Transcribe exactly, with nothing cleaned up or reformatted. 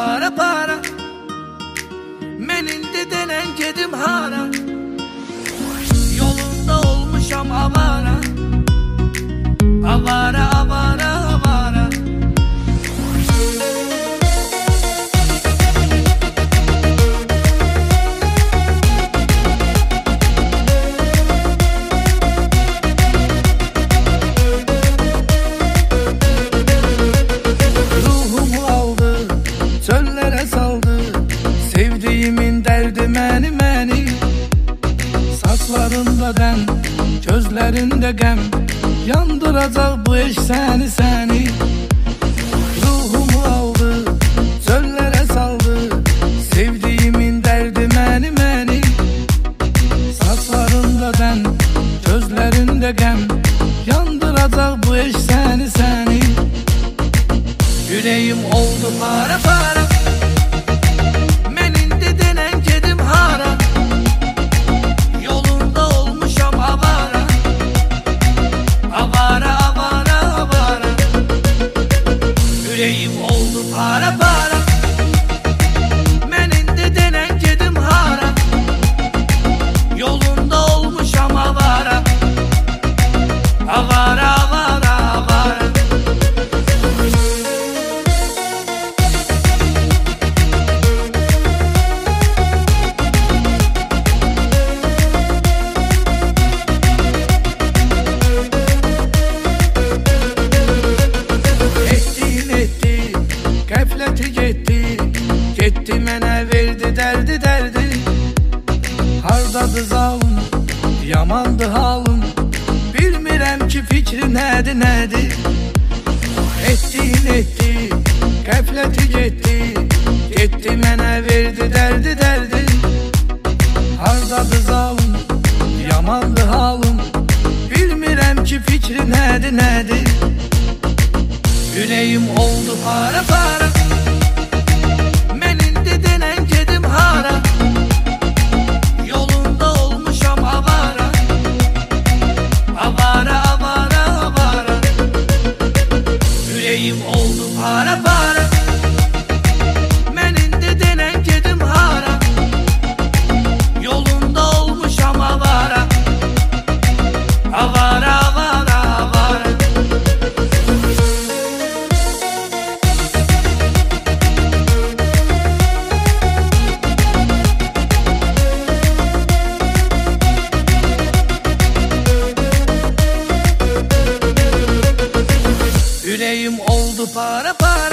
para para. Menin de denen kedim hara. Yolunda olmuşam avara. Avara avara avara. Ruhumu aldı, çöllere saldı. Sevdiğimin derdi meni meni. Saçlarında dem, gözlerinde gem. Yandıracak bu eş seni seni. Ruhumu aldı, çöllere saldı. Sevdiğimin derdi meni meni. Saçlarında dem, gözlerinde gem. Yandıracak bu eş seni seni. Yüreğim oldu para para. Menin de denen kedim hara. Yolunda olmuşam avara. Avara avara avara. Yüreğim oldu para para. Menin de denen kedim hara. Yolunda olmuşam avara. Avara avara avara. Qəfləti getdi, getdi mənə verdi dərdi dərdi. Hardadır zalım, yamandı halım. Bilmirəm ki fikri nədir nədir. Etdin etdi, qəfləti getdi, getdi mənə verdi dərdi dərdi. Hardadır zalım, yamandı halım. Bilmirəm ki fikri nədir nədir. Yüreğim oldu para para. Menin de denen kedim hara. Yolunda olmuşam avara. Avara avara avara. Yüreğim oldu para para. Menin de denen kedim hara. Yolunda olmuşam avara. Avara avara avara. Yüreğim oldu para para.